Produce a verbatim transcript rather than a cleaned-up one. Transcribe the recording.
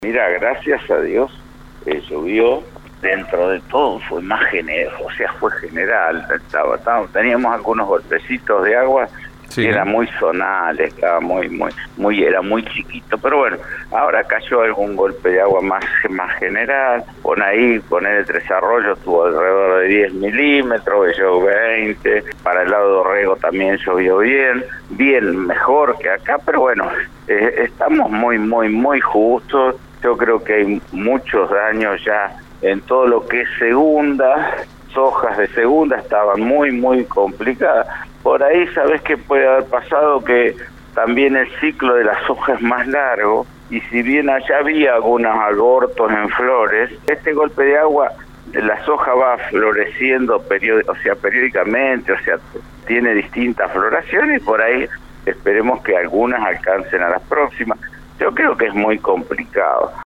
Mira, gracias a Dios eh, llovió, dentro de todo fue más general, o sea, fue general, estaba, estaba, teníamos algunos golpecitos de agua, sí, y era muy zonal, estaba muy, muy, muy, era muy chiquito, pero bueno, ahora cayó algún golpe de agua más, más general, por ahí, poner el Tres Arroyos tuvo alrededor de diez milímetros, llovió veinte, para el lado de Orrego también llovió bien, bien mejor que acá, pero bueno, eh, estamos muy, muy, muy justos. Yo creo que hay muchos daños ya en todo lo que es segunda, sojas de segunda estaban muy, muy complicadas. Por ahí, ¿sabes qué puede haber pasado? Que también el ciclo de la soja es más largo, y si bien allá había algunos abortos en flores, este golpe de agua, la soja va floreciendo periód- o sea, periódicamente, o sea, tiene distintas floraciones, y por ahí esperemos que algunas alcancen a las próximas. Yo creo que es muy complicado.